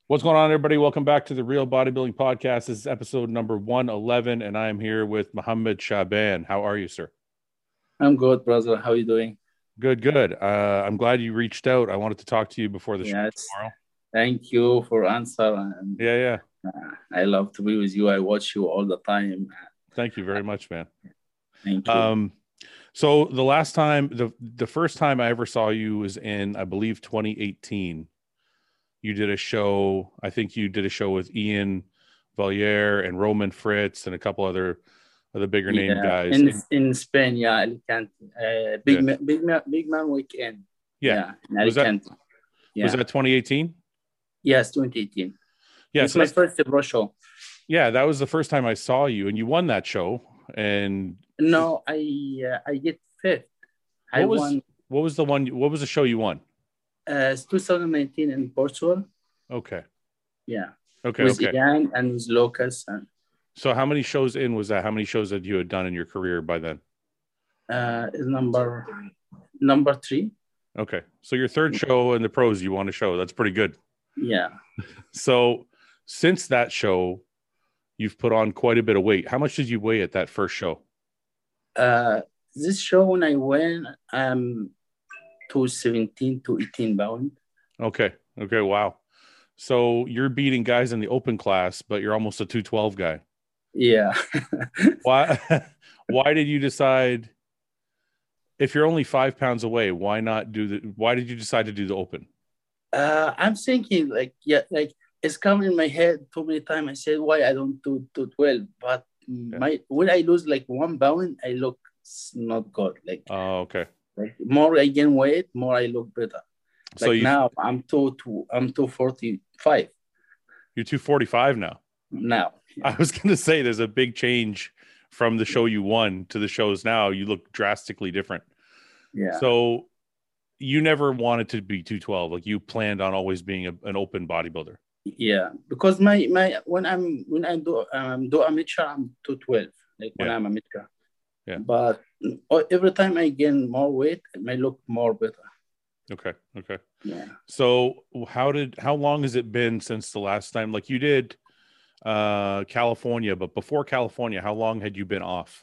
What's going on, everybody? Welcome back to the Real Bodybuilding Podcast. This is episode number 111, and I am here with Mohammed Shaban. How are you, sir? I'm good, brother. How are you doing? Good, good. I'm glad you reached out. I wanted to talk to you before the show Yes. tomorrow. Thank you for answer. And Yeah, yeah. I love to be with you. I watch you all the time. Thank you very much, man. Thank you. Um, so the last time, the first time I ever saw you was in, I believe, 2018. You did a show. I think you did a show with Ian Valier and Roman Fritz and a couple other of the bigger name Yeah. guys. In Spain, yeah, Alicante. Yeah, Big man weekend. yeah. Yeah, in Was that Alicante. was Yeah. that 2018? Yes, 2018. Yeah, It's so my that's first pro show. yeah, that was the first time I saw you, and you won that show. And No, I get fifth. I what was won what was the one? What was the show you won? 2019 in Portugal. Okay, Yeah, okay, with okay. Ian and with Lucas and So how many shows in was that? How many shows had you had done in your career by then? is number three. Okay, so your third show in the pros, you won a show. That's pretty good. Yeah. So since that show, you've put on quite a bit of weight. How much did you weigh at that first show? This show when I went, 17 to 18 pound. Okay, okay, wow. So you're beating guys in the open class, but you're almost a 212 guy. Yeah. Why? Why did you decide? If you're only 5 pounds away, why not do the? Why did you decide to do the open? I'm thinking like it's come in my head too many times. I said why I don't do 12, but Yeah. my when I lose like 1 pound, I look not good. Oh, okay. Like more I gain weight, more I look better. So Like now I'm 245 you're 245 now. now. I was going to say there's a big change from the show you won to the shows now. You look drastically different. Yeah. So you never wanted to be 212. Like you planned on always being an open bodybuilder. Yeah, because my when I do amateur, I'm 212. Like when Yeah. I'm amateur. Yeah. But every time I gain more weight, I look more better. Okay. Okay. Yeah. So how long has it been since the last time? Like you did California, but before California, how long had you been off?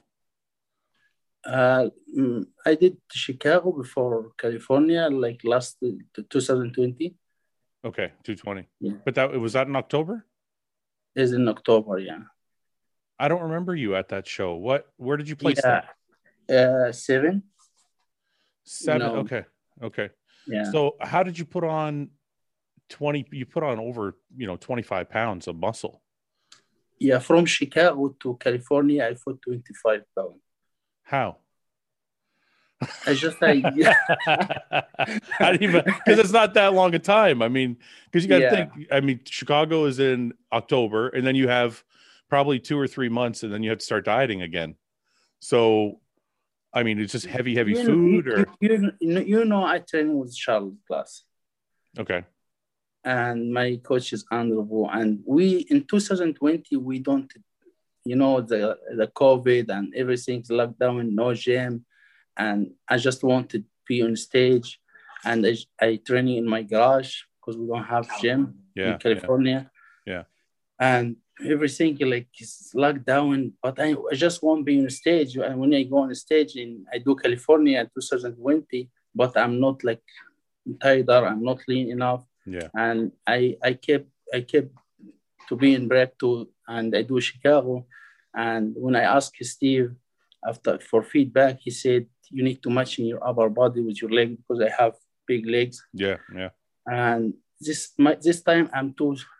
I did Chicago before California, like last 2020. Okay, 220. Yeah, But that was that in October? is in October. Yeah. I don't remember you at that show. Where did you place Yeah. that? 7. 7. No. Okay. Okay. Yeah. So how did you put on 20? You put on over, 25 pounds of muscle. Yeah. From Chicago to California, I fought 25 pounds. How? I just I didn't even, because it's not that long a time. I mean, because you got to Yeah. think, I mean, Chicago is in October, and then you have probably 2 or 3 months, and then you have to start dieting again. So, I mean, it's just heavy food, or I train with Charles class. okay. And my coach is Andrew. And we in 2020 we don't, the COVID and everything's locked down, no gym, and I just wanted to be on stage, and I training in my garage because we don't have gym Yeah, in California. yeah. And everything like is locked down, but I just want to be on stage. And when I go on stage I do California in 2020, but I'm not like tighter, I'm not lean enough. Yeah. And I kept to be in prep too, and I do Chicago. And when I asked Steve after for feedback, he said you need to match in your upper body with your leg because I have big legs. Yeah, yeah. And this time I'm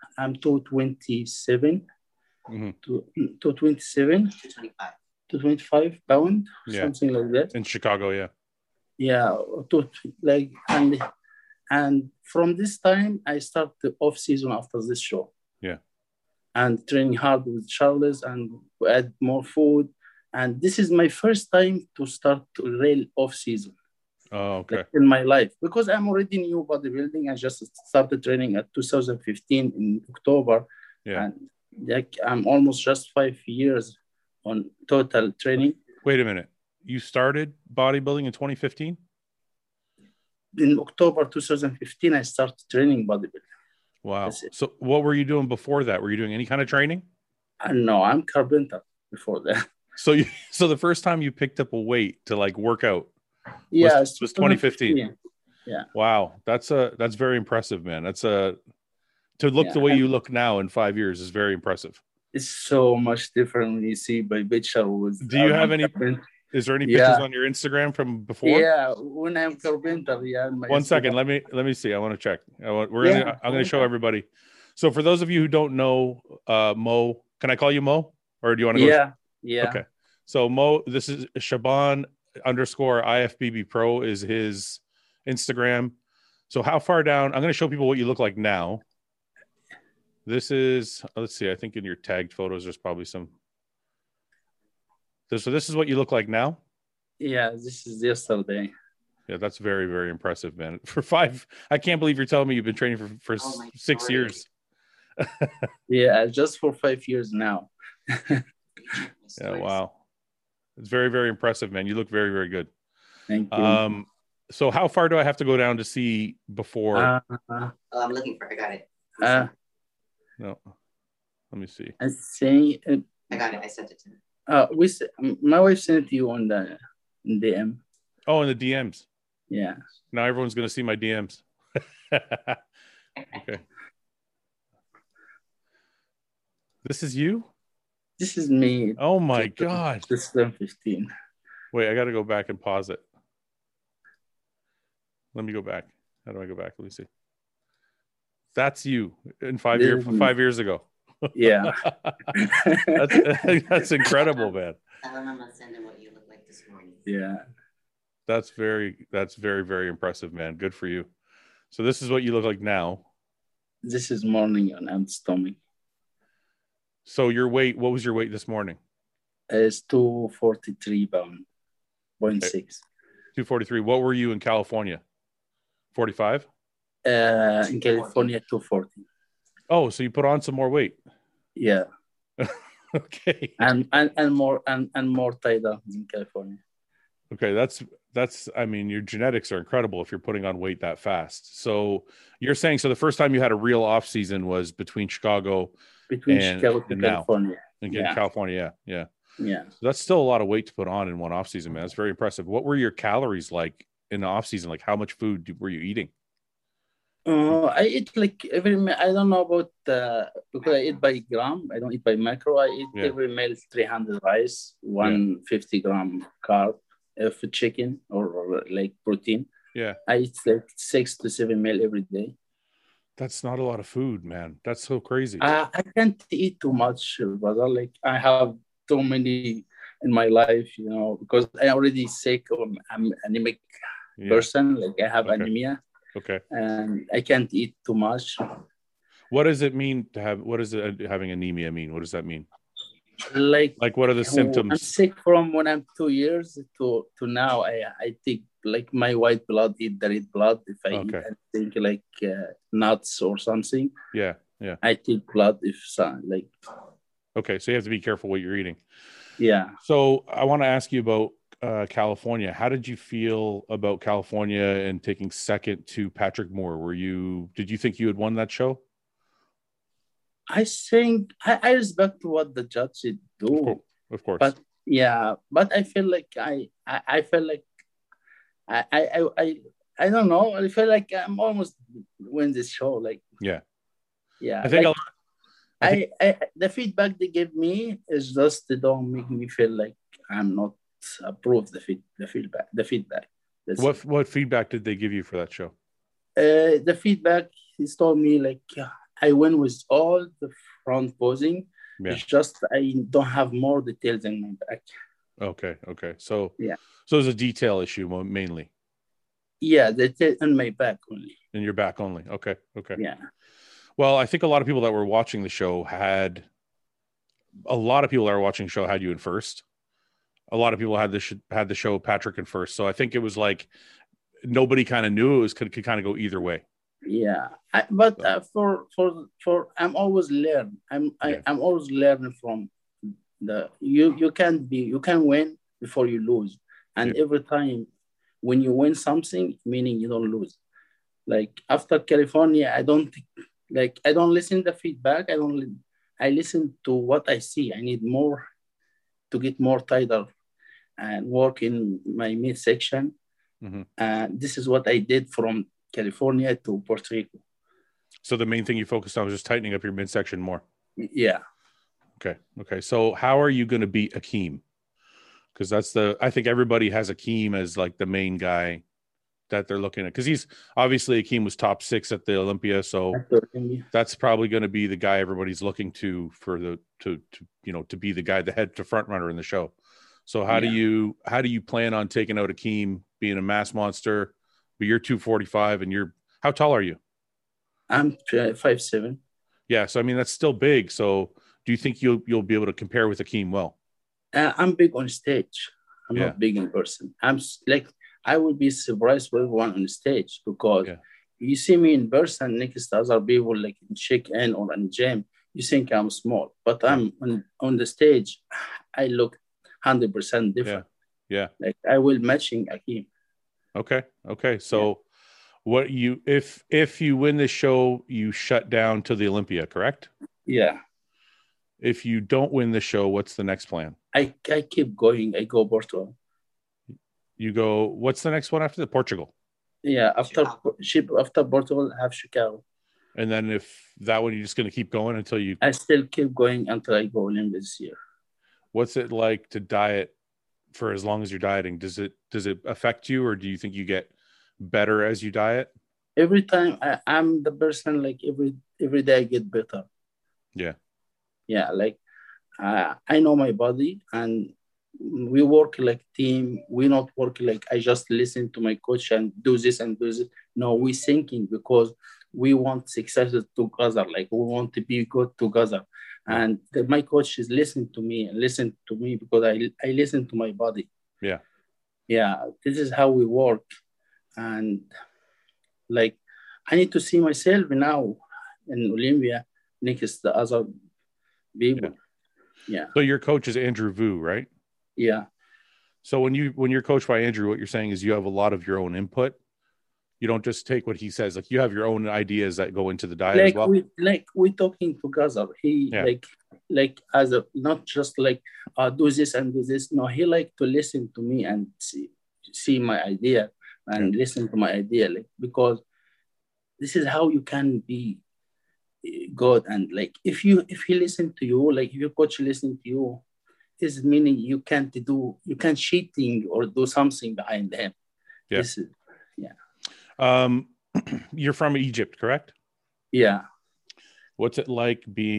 227 Mm-hmm. to 227 225 pound, Yeah. something like that. In Chicago, yeah. Yeah, and from this time I start the off season after this show. Yeah. And training hard with Charles and add more food. And this is my first time to start real off season. Oh, okay. Like in my life, because I'm already new bodybuilding. I just started training at 2015 in October. Yeah. And like I'm almost just 5 years on total training. Wait a minute. You started bodybuilding in 2015? In October 2015, I started training bodybuilding. Wow. That's it. So what were you doing before that? Were you doing any kind of training? And no, I'm carpenter before that. So so the first time you picked up a weight to like work out Yeah, it's was 2015. 2015. Yeah, Wow. That's very impressive, man. To look yeah. the way And you look now in 5 years is very impressive. it's so much different when you see my picture with Do you have any, carpenter. is there any pictures Yeah, on your Instagram from before? yeah. When I'm carpenter, yeah, my One second. Instagram. Let me see. I want to check. Yeah, I'm gonna show everybody. So for those of you who don't know, Mo, can I call you Mo, or do you want to go? yeah, yeah. Okay. So Mo, this is Shaban underscore IFBB Pro is his Instagram. So how far down? I'm going to show people what you look like now. This is, let's see. I think in your tagged photos, there's probably some. So this is what you look like now. Yeah, this is yesterday. Yeah, that's very, very impressive, man. For five, I can't believe you're telling me you've been training for 6 years. Yeah, just for 5 years now. Yeah, wow. It's very, very impressive, man. You look very, very good. Thank you. So how far do I have to go down to see before? I'm looking for it. I got it. No, let me see. I say, I got it. I sent it to him. my wife sent it to you on the DM. Oh, in the DMs. Yeah. Now everyone's going to see my DMs. Okay. This is you? This is me. Oh my God. This is 2015. Wait, I got to go back and pause it. Let me go back. How do I go back? Let me see. That's you in 5 years, 5 years ago. Yeah. That's incredible, man. Tell him I'm gonna send him what you look like this morning. Yeah. That's very, very impressive, man. Good for you. So this is what you look like now. This is morning on empty stomach. So your weight, what was your weight this morning? It's 243 pound, 0.6. Okay. 243. What were you in California? 45? In California, 240. Oh, so you put on some more weight. Yeah. Okay. And more tighter in California. Okay, that's I mean, your genetics are incredible if you're putting on weight that fast. So you're saying so the first time you had a real off season was between Chicago Chicago and California. Yeah. California, yeah. Yeah. So that's still a lot of weight to put on in one off season, man. That's very impressive. What were your calories like in the off season? Like how much food were you eating? I eat like every meal. I don't know about because I eat by gram. I don't eat by macro. I eat every meal 300 rice, 150 gram carb of chicken or like protein. Yeah. I eat like 6 to 7 meal every day. That's not a lot of food, man. That's so crazy. I can't eat too much, brother. Like I have too many in my life, because I already sick or I'm anemic person. Like I have anemia. Okay. And I can't eat too much. What does it mean to have? What does having anemia mean? What does that mean? Like what are the symptoms? I'm sick from when I'm 2 years to now. I take like my white blood, eat the red blood. If I eat anything like nuts or something, yeah, I take blood if like. Okay, so you have to be careful what you're eating. Yeah. So I want to ask you about California. How did you feel about California and taking second to Patrick Moore? Did you think you had won that show? I think I respect what the judges do. Of course. But I feel like I feel like I don't know. I feel like I'm almost win this show. Like yeah. I think like, the feedback they give me is just they don't make me feel like I'm not approved the feedback. What feedback did they give you for that show? The feedback he's told me like I win with all the front posing. Yeah. It's just I don't have more details in my back. Okay. So so it's a detail issue mainly. Yeah, detail in my back only. In your back only. Okay. Yeah. Well, I think a lot of people that were watching the show had you in first. A lot of people had the show Patrick in first. So I think it was like nobody kind of knew could kind of go either way. Yeah, for I'm always learn. I'm always learning from you can win before you lose, and every time when you win something, meaning you don't lose. Like after California, I don't Like I don't listen to feedback. I listen to what I see. I need more to get more tighter and work in my midsection. Mm-hmm. And this is what I did from California to Puerto Rico. So the main thing you focused on was just tightening up your midsection more. Yeah. Okay. So how are you going to beat Akeem? Because I think everybody has Akeem as like the main guy that they're looking at. Because he's obviously Akeem was top 6 at the Olympia, so that's probably going to be the guy everybody's looking to for to be the guy, the front runner in the show. So how do you plan on taking out Akeem, being a mass monster? But you're 245, and how tall are you? I'm 5'7". Yeah, so I mean that's still big. So do you think you'll be able to compare with Akeem well? I'm big on stage. I'm not big in person. I would be surprised with everyone on stage because you see me in person next to other people like in check-in or in gym, you think I'm small, but I'm on the stage. I look 100% different. Yeah. Like I will matching Akeem. Okay. So what if you win this show, you shut down to the Olympia, correct? Yeah. If you don't win the show, what's the next plan? I keep going. I go Portugal. You go, what's the next one after the Portugal? Yeah, after Portugal, I have Chicago. And then if that one, you're just going to keep going until you... I still keep going until I go Olympia this year. What's it like to diet for as long as you're dieting? Does it affect you, or do you think you get better as you diet? Every time I'm the person, like every day I get better. Yeah, like I know my body, and we work like team. We not work like I just listen to my coach and do this and do this. No, we thinking because we want success together. Like we want to be good together. And my coach is listening to me because I listen to my body. Yeah. This is how we work. And like I need to see myself now in Olympia next to other people. Yeah. So your coach is Andrew Vu, right? Yeah. So when you're coached by Andrew, what you're saying is you have a lot of your own input. You don't just take what he says. Like you have your own ideas that go into the diet as well. We talking together. He like as a not just like do this and do this. No, he like to listen to me and see my idea and listen to my idea. Like because this is how you can be good. And like if he listen to you, like if your coach listen to you, is meaning you can't cheating or do something behind them. You're from Egypt, correct? Yeah. What's it like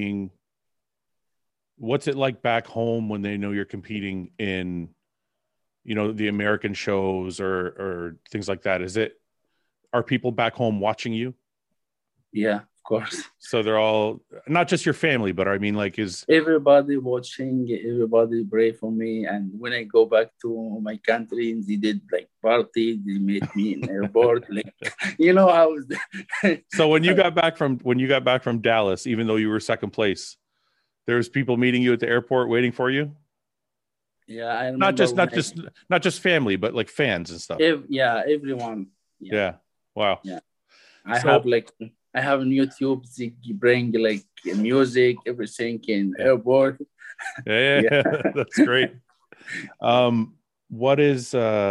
back home when they know you're competing in, the American shows or things like that? Are people back home watching you? Yeah, of course. So they're all, not just your family, but I mean, like, is everybody watching, everybody pray for me. And when I go back to my country, they did like party, they met me in airport, like, how is that? So when you got back from Dallas, even though you were second place, there's people meeting you at the airport waiting for you? Yeah, I remember not just family, but like fans and stuff. Everyone. Yeah. Wow. Yeah. I have on YouTube, they bring like music, everything in airport. Yeah. That's great. What is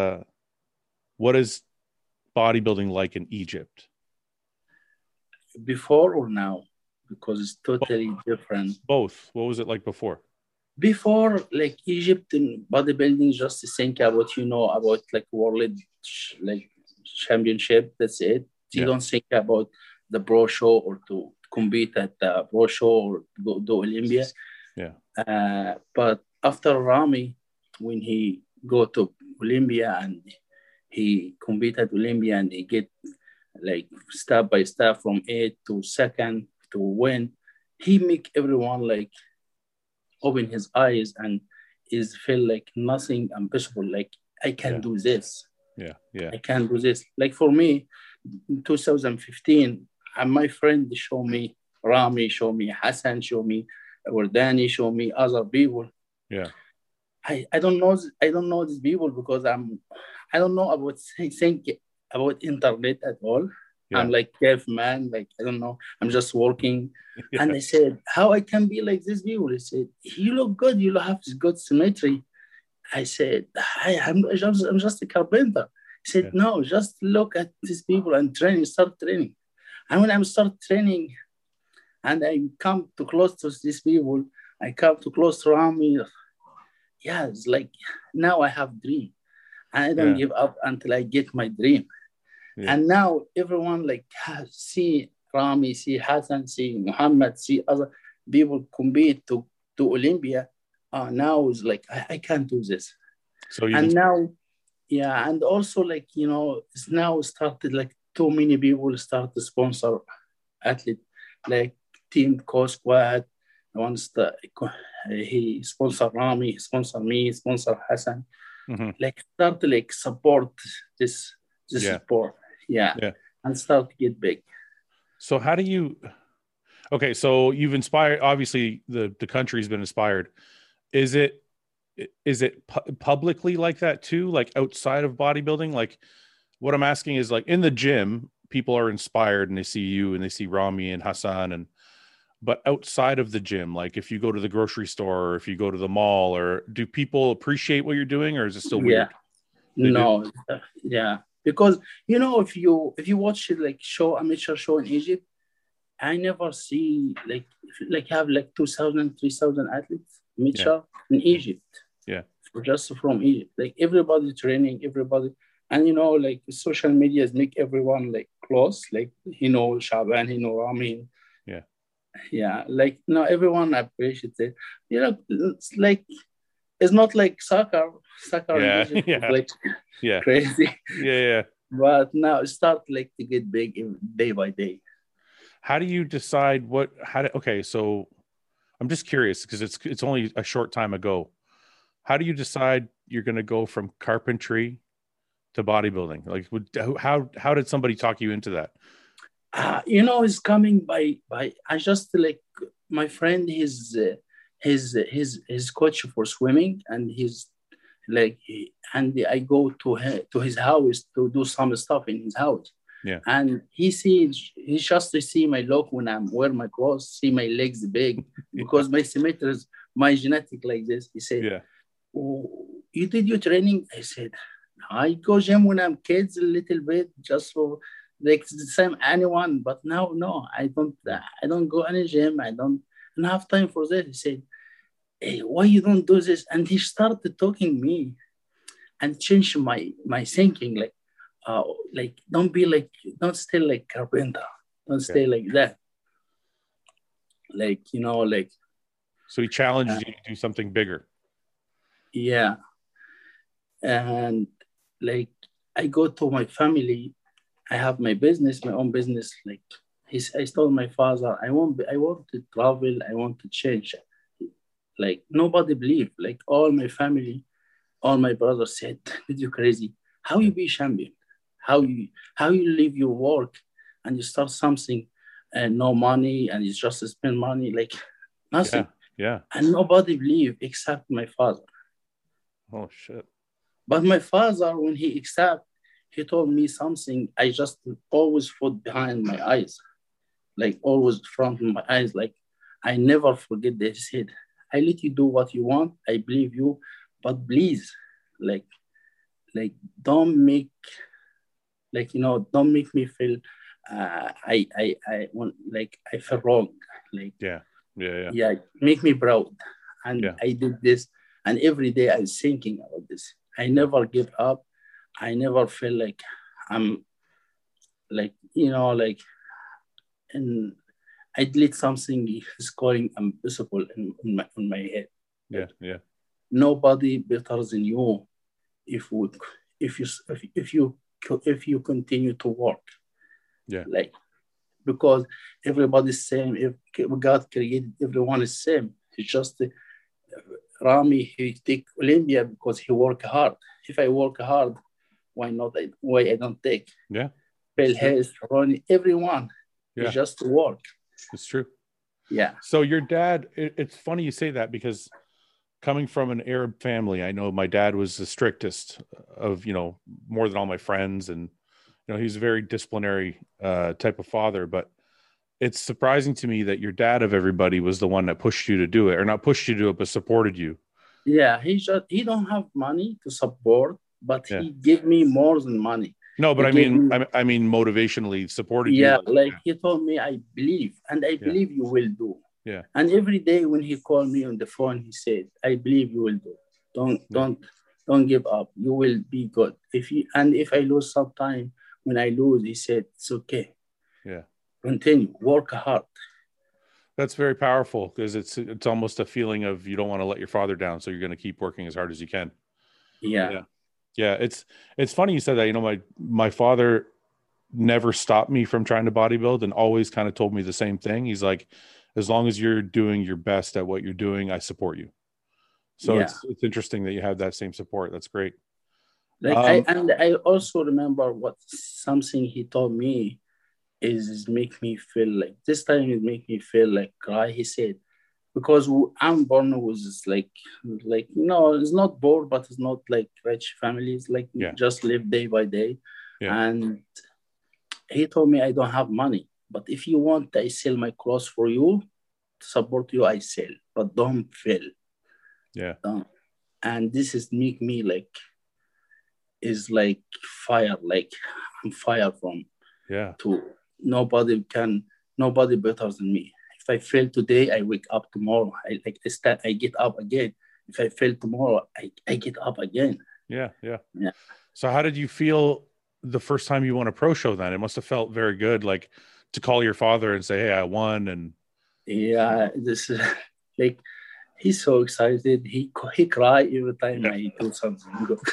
bodybuilding like in Egypt? Before or now? Because it's totally different. Both. What was it like before? Before, like Egypt in bodybuilding, just to think about, about like world like championship. That's it. You don't think about the pro show or to compete at the pro show or go to Olympia. Yeah. But after Rami, when he go to Olympia and he compete at Olympia and he get like step by step from 8th to 2nd to win, he make everyone like open his eyes and is feel like nothing impossible. Like I can do this. Yeah. I can do this. Like for me, in 2015, my friend showed me, Rami showed me, Hassan showed me, or Danny showed me, other people. Yeah. I don't know these people because I don't know about internet at all. I'm like caveman, like I don't know. I'm just working. Yeah. And I said, how I can be like these people? He said, you look good. You have good symmetry. I said, I'm just a carpenter. He said, Yeah. no, just look at these people and start training. And when I start training and I come too close to these people, I come too close to Rami. Yeah, it's like now I have dream. And I don't give up until I get my dream. Yeah. And now everyone like see Rami, see Hassan, see Muhammad, see other people compete to Olympia. Now it's like I can't do this. So and now, yeah, and also like it's now started like too many people start to sponsor athlete like Team Co Squad. Once he sponsor Rami, he sponsor me, sponsor Hassan. Like start to like support this sport. Yeah. And start to get big. So how do you, okay, so you've inspired, obviously the country's been inspired. Is it publicly like that too? Like outside of bodybuilding? Like what I'm asking is like in the gym, people are inspired and they see you and they see Rami and Hassan but outside of the gym, like if you go to the grocery store or if you go to the mall, or do people appreciate what you're doing, or is it still weird? No. Yeah. Because if you watch it like amateur show in Egypt, I never see like have like 2,000, 3,000 athletes amateur in Egypt. Yeah. Just from Egypt. Like everybody training, everybody. And like social medias make everyone like close. Like Shaban, Rami. Yeah. Yeah. Like everyone appreciates it. It's like it's not like soccer. Yeah. In Egypt is like crazy. Yeah. But now it starts like to get big day by day. How do you decide okay, so I'm just curious because it's only a short time ago. How do you decide you're going to go from carpentry to bodybuilding? Like how did somebody talk you into that? It's coming by I just like my friend, his coach for swimming, and he's like, and I go to his house to do some stuff in his house. Yeah. And he just to see my look when I'm wearing my clothes, see my legs big because my symmetry is my genetic like this. He said, oh, you did your training? I said, I go gym when I'm kids a little bit just for like the same anyone, but now no, I don't go any gym. I don't have time for that. He said, hey, why you don't do this? And he started talking me and changed my thinking. Like don't stay like carpenter. Don't stay like that. Like, So he challenged you to do something bigger. Yeah. And like, I go to my family. I have my own business. Like I told my father, I want to travel. I want to change. Like nobody believed. Like all my family, all my brothers said, "Did you crazy? How you be champion? How you leave your work and you start something and no money and you just spend money like nothing." Yeah. And nobody believed except my father. Oh shit. But my father, when he told me something, I just always put behind my eyes, like always front of my eyes. Like I never forget that he said, I let you do what you want. I believe you, but please, like don't make me feel I want like I feel wrong. Like yeah, make me proud. And I did this, and every day I was thinking about this. I never give up. I never feel like I'm like and I did something is calling impossible in my head. Yeah. Nobody better than you if you continue to work. Yeah. Like because everybody's same. If God created everyone is same. It's just Rami, he take Olympia because he work hard. If I work hard, why not? Why I don't take? Yeah. Phil Hayes, Ronnie, everyone. Yeah. It's just work. It's true. Yeah. So your dad, it's funny you say that because coming from an Arab family, I know my dad was the strictest of, more than all my friends. And, You know, he's a very disciplinary type of father, but it's surprising to me that your dad of everybody was the one that pushed you to do it, or not pushed you to do it, but supported you. Yeah, he don't have money to support, but Yeah. he give me more than money. No, but He I gave mean, me, I mean, motivationally supported you. yeah, like he told me, I believe, and I Yeah. believe you will do. Yeah. And every day when he called me on the phone, he said, I believe you will do. Don't Yeah. don't don't give up. You will be good. If I lose some time, when I lose, he said, it's okay. Yeah. Continue, work hard. That's very powerful, because it's almost a feeling of you don't want to let your father down, so you're going to keep working as hard as you can. Yeah. Yeah. Yeah, it's funny you said that. You know, my father never stopped me from trying to bodybuild, and always kind of told me the same thing. He's like, as long as you're doing your best at what you're doing, I support you. So Yeah. it's interesting that you have that same support. That's great. Like I also remember what something he told me is make me feel like this time it make me feel like cry. He said, because I'm born with it's not poor, but it's not like rich families, like Yeah. just live day by day. Yeah. And he told me I don't have money, but if you want, I sell my clothes for you to support you. I sell, but don't fail. Yeah. And this is make me like is like fire, like I'm fire from Yeah. to nobody better than me. If I fail today, I wake up tomorrow. I get up again. If I fail tomorrow, I get up again. Yeah. Yeah. Yeah. So how did you feel the first time you won a pro show then? It must have felt very good, like to call your father and say, hey, I won. And yeah, this is like he's so excited. He cry every time I do something good.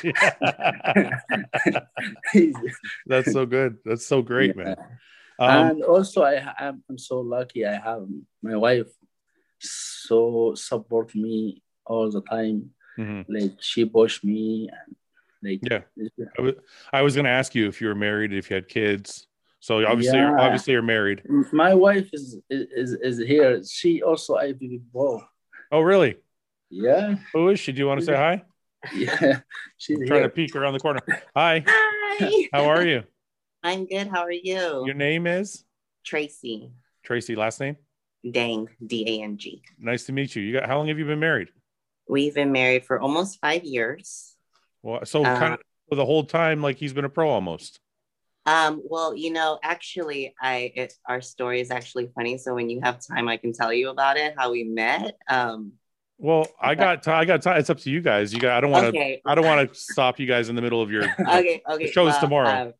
That's so good. That's so great, man. And also I'm so lucky. I have my wife so support me all the time. Mm-hmm. Like she push me and like yeah. I was going to ask you if you were married, if you had kids. So obviously you're married. My wife is here. She also IFBB. Oh, really? Yeah. Who is she? Do you want to say hi? Yeah, she's trying to peek around the corner. Hi. Hi. How are you? I'm good. How are you? Your name is Tracy. Tracy. Last name? Dang. D-A-N-G. Nice to meet you. How long have you been married? We've been married for almost 5 years. Well, so kind of the whole time, like he's been a pro almost. Well, actually, our story is actually funny. So when you have time, I can tell you about it, how we met. Well, I got time. It's up to you guys. I don't want to stop you guys in the middle of your okay. The show's tomorrow.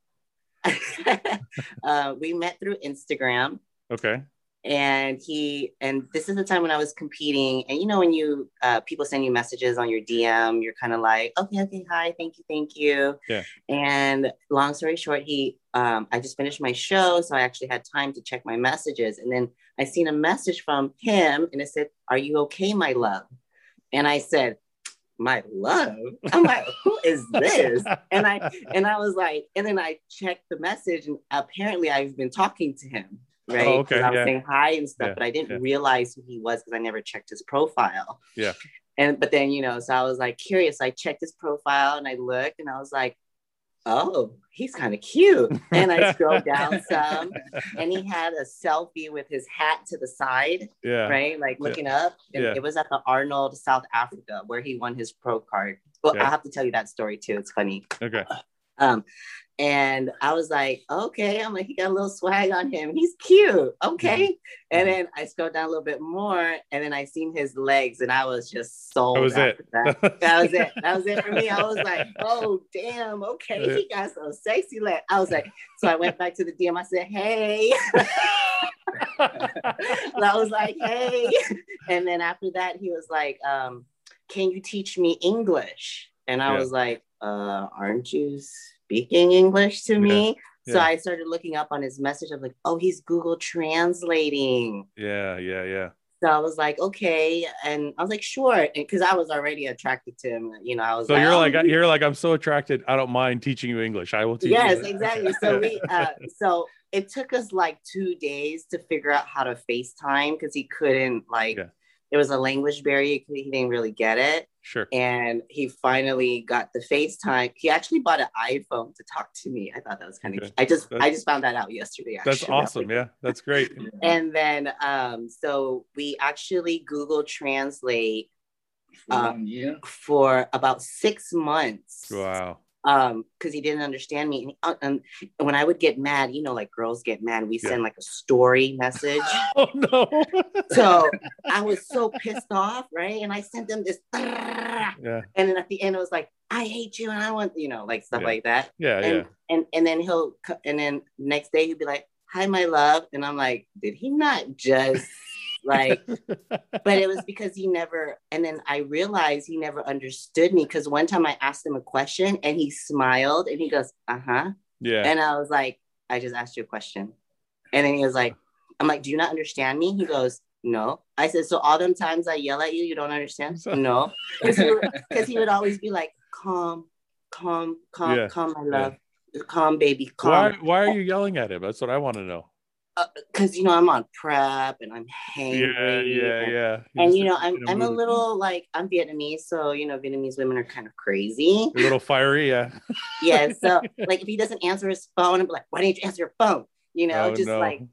We met through Instagram. Okay. And this is the time when I was competing. And when you people send you messages on your DM, you're kind of like, okay, hi, thank you. Yeah. And long story short, I just finished my show, so I actually had time to check my messages. And then I seen a message from him, and it said, "Are you okay, my love?" And I said, "My love?" I'm like, who is this? And I was like, and then I checked the message, and apparently I've been talking to him. Right. Oh, okay. I was saying hi and stuff, but I didn't realize who he was because I never checked his profile. Yeah. But then, so I was like curious. I checked his profile and I looked and I was like, oh, he's kind of cute. And I scrolled down some and he had a selfie with his hat to the side. Yeah. Right. Like looking up. And it was at the Arnold, South Africa, where he won his pro card. Well, I have to tell you that story too. It's funny. Okay. And I was like, okay. I'm like, he got a little swag on him. He's cute. Okay. Mm-hmm. And then I scrolled down a little bit more and then I seen his legs and I was just sold. That was it. That was it for me. I was like, oh, damn. Okay. He got some sexy legs. I was like, so I went back to the DM. I said, hey. I was like, hey. And then after that, he was like, can you teach me English? And I was like, aren't you speaking English to me? So I started looking up on his message. I'm like, oh, he's Google translating. Yeah. So I was like, okay. And I was like, sure. Because I was already attracted to him. I was so you're like, I'm so attracted. I don't mind teaching you English. I will teach you. Yes, exactly. So so it took us like 2 days to figure out how to FaceTime because he couldn't There was a language barrier. He didn't really get it. Sure. And he finally got the FaceTime. He actually bought an iPhone to talk to me. I thought that was kind of, I just found that out yesterday. Actually. That's awesome. Yeah, that's great. And then, so we actually Google Translate for about 6 months. Wow. Because he didn't understand me. And when I would get mad, like girls get mad, we send like a story message. Oh no. So I was so pissed off, right? And I sent them this and then at the end it was like, I hate you and I want, like stuff like that. And then next day he'd be like, hi my love. And I'm like, did he not just like, but it was because he never, and then I realized he never understood me, because one time I asked him a question and he smiled and he goes, yeah. And I was like, I just asked you a question. And then he was like, I'm like, do you not understand me? He goes, no. I said, so all them times I yell at you, you don't understand? No. Because he would always be like, calm, my love, calm, baby, calm. Why are you yelling at him? That's what I want to know. Because I'm on prep and I'm hangry. And I'm a little like, I'm Vietnamese, so Vietnamese women are kind of crazy. A little fiery, yeah. Yeah, so like if he doesn't answer his phone, I'm like, why didn't you answer your phone? Like,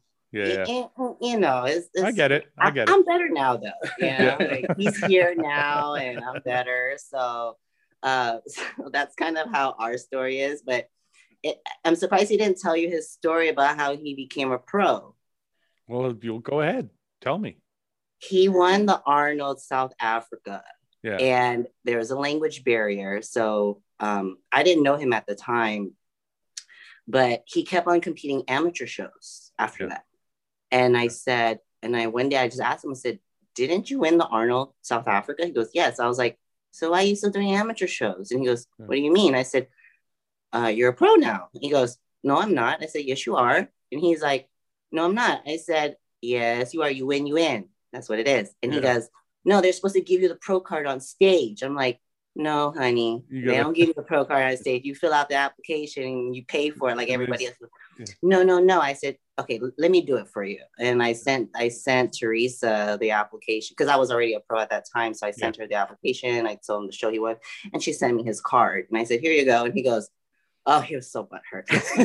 it's, I get it. I'm better now though. Like he's here now and I'm better. So that's kind of how our story is. But I'm surprised he didn't tell you his story about how he became a pro. Well, you'll go ahead. Tell me. He won the Arnold South Africa. Yeah. And there was a language barrier. So I didn't know him at the time, but he kept on competing amateur shows after that. And I said, one day I just asked him, I said, didn't you win the Arnold South Africa? He goes, yes. I was like, so why are you still doing amateur shows? And he goes, what do you mean? I said, you're a pro now. He goes, no, I'm not. I said, yes, you are. And he's like, no, I'm not. I said, yes, you are. You win, you win. That's what it is. And he goes, no, they're supposed to give you the pro card on stage. I'm like, no, honey, they don't give you the pro card on stage. You fill out the application and you pay for it like everybody else. No. I said, okay, let me do it for you. And I sent Teresa the application, because I was already a pro at that time. So I sent her the application. I told him the show he won, and she sent me his card. And I said, here you go. And he goes, oh, he was so butthurt.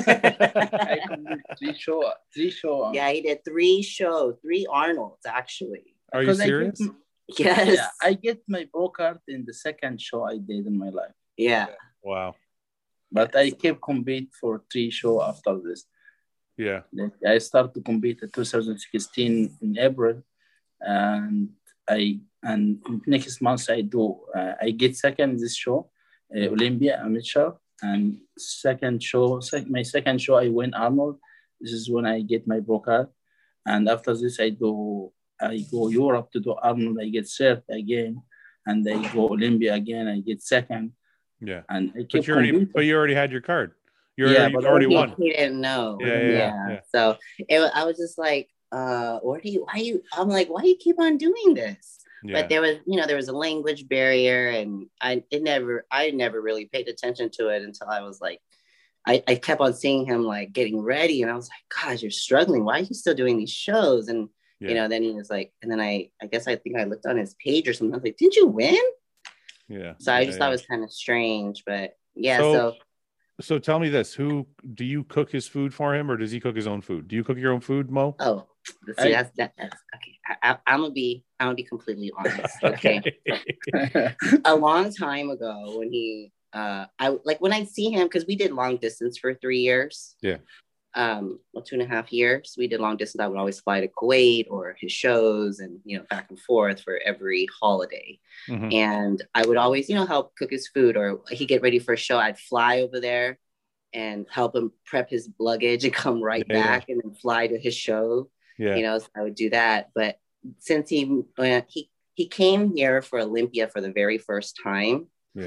I did three shows. Yeah, he did 3 shows, 3 Arnolds, actually. Are you serious? Yes. Yeah, I get my pro card in the second show I did in my life. Yeah. Wow. But I kept compete for 3 shows after this. Yeah. I started to compete in 2016 in April, and next month I get second this show, Olympia amateur, and my second show I win Arnold. This is when I get my pro card, and after this I go Europe to do Arnold. I get third again, and I go Olympia again. I get second. Yeah, and I but you already had your card. You already won. He didn't know. Yeah. So I was just like, why do you keep on doing this? Yeah. But there was a language barrier, and I never really paid attention to it until I was like, I kept on seeing him like getting ready, and I was like, gosh, you're struggling. Why are you still doing these shows? And then he was like, and then I think I looked on his page or something. I was like, didn't you win? Yeah. So I just thought it was kind of strange, but So tell me this: do you cook his food for him, or does he cook his own food? Do you cook your own food, Mo? Oh, see, that's okay. I'm gonna be completely honest. Okay. A long time ago, when when I see him, because we did long distance for 3 years. Yeah. 2.5 years. We did long distance. I would always fly to Kuwait or his shows, and back and forth for every holiday. Mm-hmm. And I would always help cook his food, or he'd get ready for a show. I'd fly over there and help him prep his luggage and come right back and then fly to his show. So I would do that. But since he came here for Olympia for the very first time,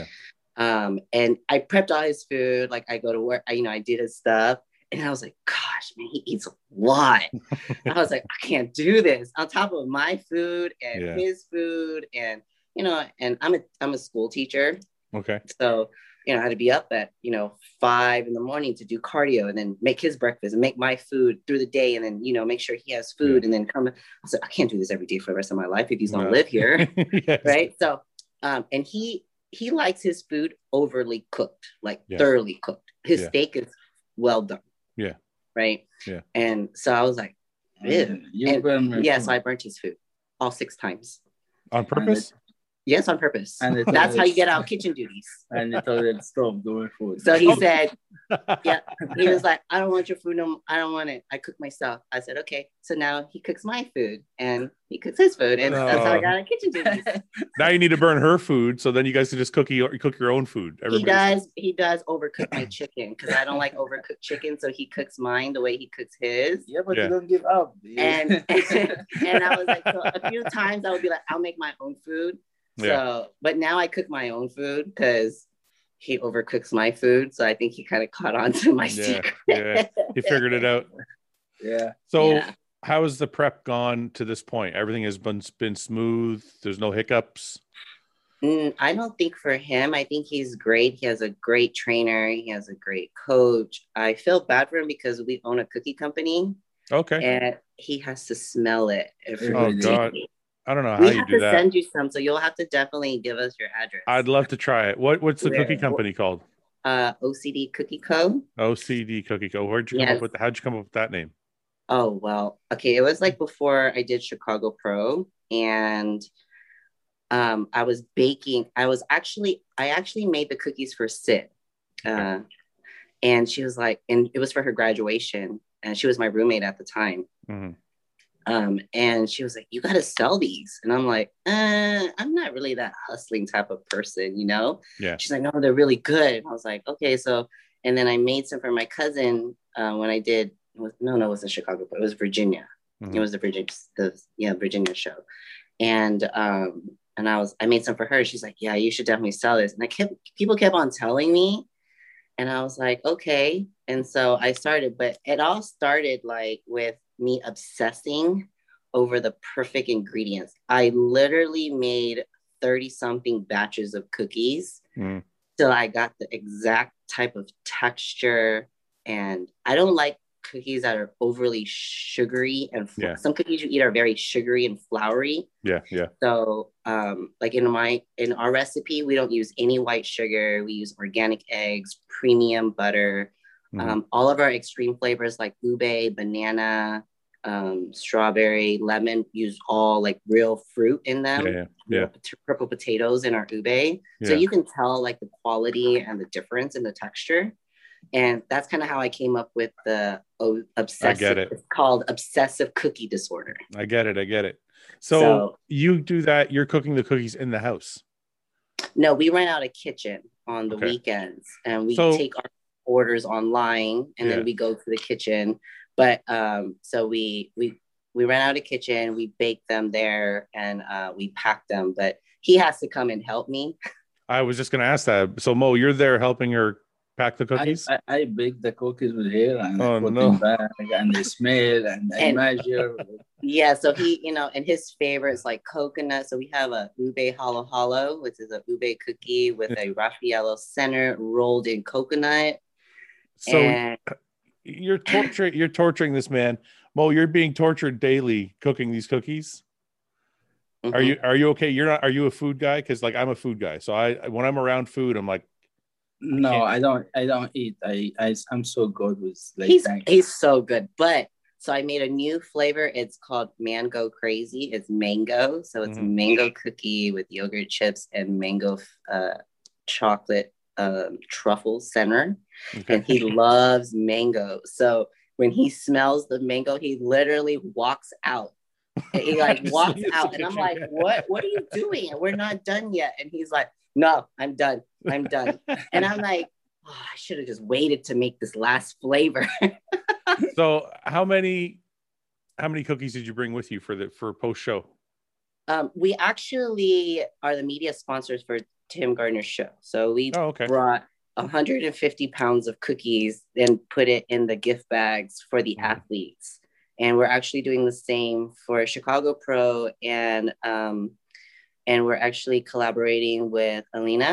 and I prepped all his food. Like I go to work, I did his stuff. And I was like, gosh, man, he eats a lot. I was like, I can't do this on top of my food and his food. And, and I'm a school teacher. Okay. So I had to be up at 5 a.m. to do cardio and then make his breakfast and make my food through the day and then make sure he has food and then come. I said, I can't do this every day for the rest of my life if he's gonna live here. Yes. Right. So and he likes his food overly cooked, like thoroughly cooked. His steak is well done. Yeah. Right. Yeah. And so I was like, so I burnt his food all 6 times. On purpose? Yes, on purpose. And that's how you get out kitchen duties. And they told him stop doing food. So he said, he was like, I don't want your food. No, I don't want it. I cook myself. I said, okay. So now he cooks my food and he cooks his food. And that's how I got out kitchen duties. Now you need to burn her food. So then you guys can just cook your own food. He does overcook my chicken because I don't like overcooked chicken. So he cooks mine the way he cooks his. Yeah, but you don't give up. And I was like, so a few times I would be like, I'll make my own food. So, but now I cook my own food because he overcooks my food. So I think he kind of caught on to my secret. Yeah, he figured it out. Yeah. So how has the prep gone to this point? Everything has been smooth. There's no hiccups. I don't think for him. I think he's great. He has a great trainer. He has a great coach. I feel bad for him because we own a cookie company. Okay. And he has to smell it every day. God. I don't know how you do that. We have to send you some, so you'll have to definitely give us your address. I'd love to try it. What's the cookie company called? OCD Cookie Co. OCD Cookie Co. How'd you come up with that name? Oh, well, okay. It was like before I did Chicago Pro, and I was baking. I actually made the cookies for Sid. And she was like, and it was for her graduation, and she was my roommate at the time. Mm-hmm. And she was like, you got to sell these. And I'm like, I'm not really that hustling type of person, Yeah. She's like, no, they're really good. And I was like, okay. So, and then I made some for my cousin when I did, it wasn't Chicago, but it was Virginia. Mm-hmm. It was the Virginia show. And I made some for her. She's like, yeah, you should definitely sell this. And people kept on telling me, and I was like, okay. And so I started, but it all started like with me obsessing over the perfect ingredients. I literally made 30 something batches of cookies till I got the exact type of texture. And I don't like cookies that are overly sugary and some cookies you eat are very sugary and floury. Yeah. So like in our recipe, we don't use any white sugar. We use organic eggs, premium butter. All of our extreme flavors like ube, banana, strawberry, lemon, use all like real fruit in them. Yeah. Purple potatoes in our ube. So you can tell like the quality and the difference in the texture. And that's kind of how I came up with the obsessive. I get it. It's called obsessive cookie disorder. I get it. So you do that. You're cooking the cookies in the house. No, we rent out a kitchen on the weekends, and we take our orders online, and then we go to the kitchen. But so we rent out a kitchen, we bake them there, and we pack them. But he has to come and help me. I was just going to ask that. So Mo, you're there helping her pack the cookies? I bake the cookies with her and put them back, and they smell, and I measure. Yeah, so he, and his favorites like coconut. So we have a ube halo halo, which is a ube cookie with a Raffaello center rolled in coconut. So you're torturing this man. Mo, you're being tortured daily cooking these cookies. Mm-hmm. Are you okay? Are you a food guy? Because like I'm a food guy. So when I'm around food, I'm like, no, I don't eat. I'm so good with like he's so good. But so I made a new flavor. It's called Mango Crazy. It's mango. So it's mango cookie with yogurt chips and mango chocolate truffle center. Okay. And he loves mango. So when he smells the mango, he literally walks out. And he like walks out, and I'm like, what are you doing? We're not done yet. And he's like, no, I'm done. And I'm like, I should have just waited to make this last flavor. So how many cookies did you bring with you for post show? We actually are the media sponsors for Tim Gardner's show. So we brought 150 pounds of cookies and put it in the gift bags for the athletes. And we're actually doing the same for Chicago Pro, and we're actually collaborating with Alina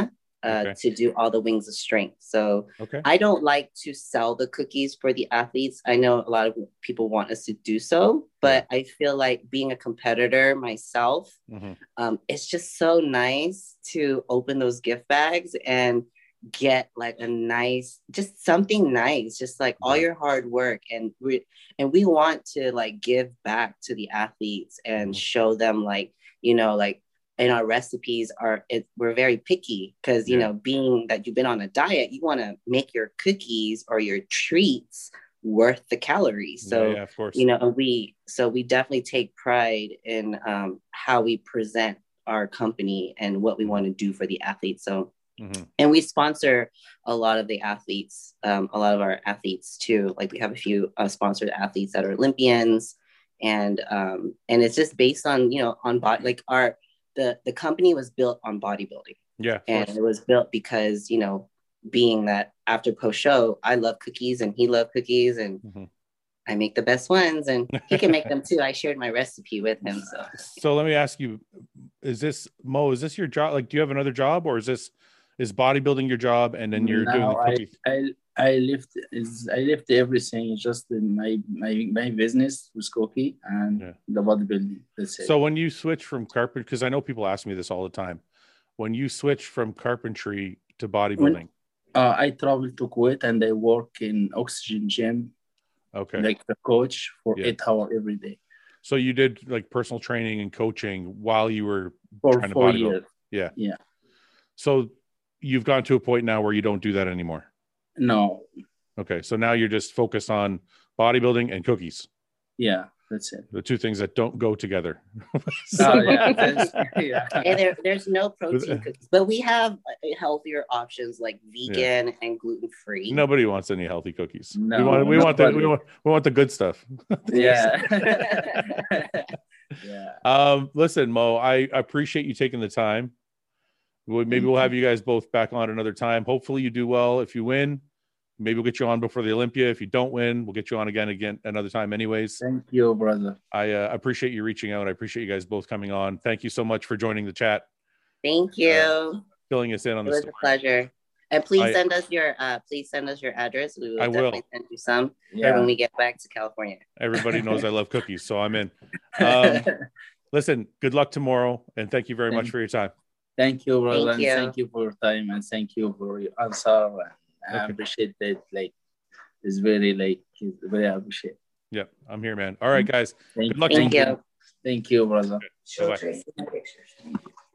Okay. to do all the wings of strength. So Okay. I don't like to sell the cookies for the athletes. I know a lot of people want us to do so, but I feel like being a competitor myself, it's just so nice to open those gift bags and get like a nice, just something nice, just like all your hard work. And we want to like give back to the athletes and show them like, you know, like, and our recipes we're very picky because, you know, being that you've been on a diet, you want to make your cookies or your treats worth the calories. So, of course. you know, we definitely take pride in how we present our company and what we want to do for the athletes. So, and we sponsor a lot of the athletes, a lot of our athletes too. Like we have a few sponsored athletes that are Olympians, and it's just based on, you know, on body, like the company was built on bodybuilding. Yeah. And it was built because, you know, being that after post show, I love cookies and he loved cookies and I make the best ones and he can make them too. I shared my recipe with him. So let me ask you, is this your job? Like, do you have another job, or is bodybuilding your job and then you're doing the cookies? I left everything, just my business with cookie and the bodybuilding. That's it. So when you switch from carpentry, because I know people ask me this all the time, when you switch from carpentry to bodybuilding, I travel to Kuwait and I work in Oxygen Gym, like the coach for 8 hours every day. So you did like personal training and coaching while you were for trying to 4 bodybuild. years. Yeah. So you've gone to a point now where you don't do that anymore. No. Okay. So now you're just focused on bodybuilding and cookies. Yeah, that's it. The two things that don't go together. And there's no protein cookies, but we have healthier options like vegan and gluten-free. Nobody wants any healthy cookies. No, we want the good stuff. Yeah. Listen, Mo, I appreciate you taking the time. Maybe we'll have you guys both back on another time. Hopefully you do well. If you win, maybe we'll get you on before the Olympia. If you don't win, we'll get you on again another time anyways. Thank you, brother. I appreciate you reaching out. I appreciate you guys both coming on. Thank you so much for joining the chat. Thank you. Filling us in on this. It was a pleasure. And please send us your address. We will definitely send you some when we get back to California. Everybody knows I love cookies, so I'm in. Listen, good luck tomorrow, and thank you very much for your time. Thank you, brother. Thank you for your time, and thank you for your answer. I appreciate it. It's very appreciate. Yeah, I'm here, man. All right, guys. Good luck. Thank you, brother. Okay. Bye-bye.